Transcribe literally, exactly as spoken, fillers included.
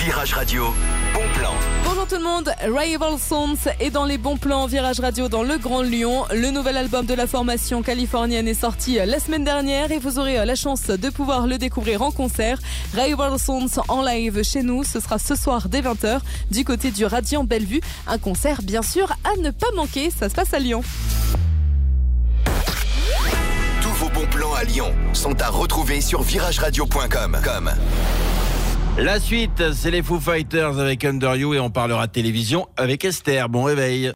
Virage Radio, bon plan. Bonjour tout le monde, Rival Sons est dans les bons plans Virage Radio dans le Grand Lyon. Le nouvel album de la formation californienne est sorti la semaine dernière et vous aurez la chance de pouvoir le découvrir en concert. Rival Sons en live chez nous, ce sera ce soir dès vingt heures du côté du Radiant Bellevue. Un concert bien sûr à ne pas manquer, ça se passe à Lyon. Tous vos bons plans à Lyon sont à retrouver sur virage radio point com. La suite, c'est les Foo Fighters avec Under You et on parlera télévision avec Esther. Bon réveil.